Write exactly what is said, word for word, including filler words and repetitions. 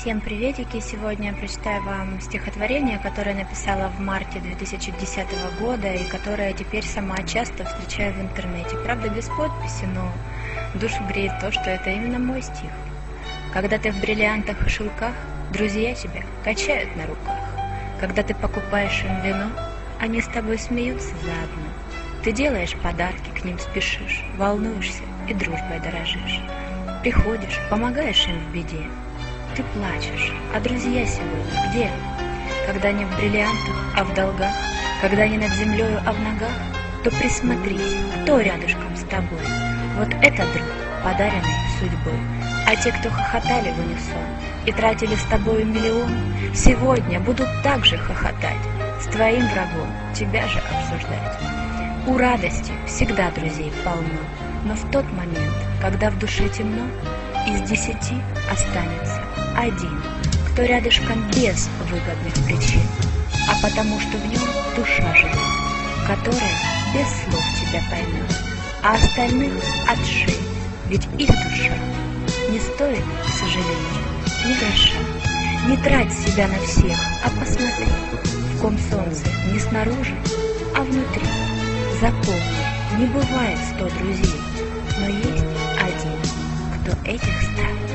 Всем приветики! Сегодня я прочитаю вам стихотворение, которое написала в марте две тысячи десятого года и которое теперь сама часто встречаю в интернете. Правда, без подписи, но душу греет то, что это именно мой стих. Когда ты в бриллиантах и шелках, друзья тебя качают на руках. Когда ты покупаешь им вино, они с тобой смеются заодно. Ты делаешь подарки, к ним спешишь, волнуешься и дружбой дорожишь. Приходишь, помогаешь им в беде. Ты плачешь, а друзья сегодня где? Когда не в бриллиантах, а в долгах, когда не над землею, а в ногах, то присмотрись, кто рядышком с тобой. Вот это друг, подаренный судьбой. А те, кто хохотали в унисон и тратили с тобою миллион, сегодня будут так же хохотать, с твоим врагом тебя же обсуждать. У радости всегда друзей полно, но в тот момент, когда в душе темно, из десяти останется один, кто рядышком без выгодных причин, а потому что в нем душа живет, которая без слов тебя поймет, а остальных отшей, ведь их душа не стоит, к сожалению, ни гроша. Не трать себя на всех, а посмотри, в ком солнце не снаружи, а внутри. Запомни, не бывает сто друзей, но есть один, кто этих ста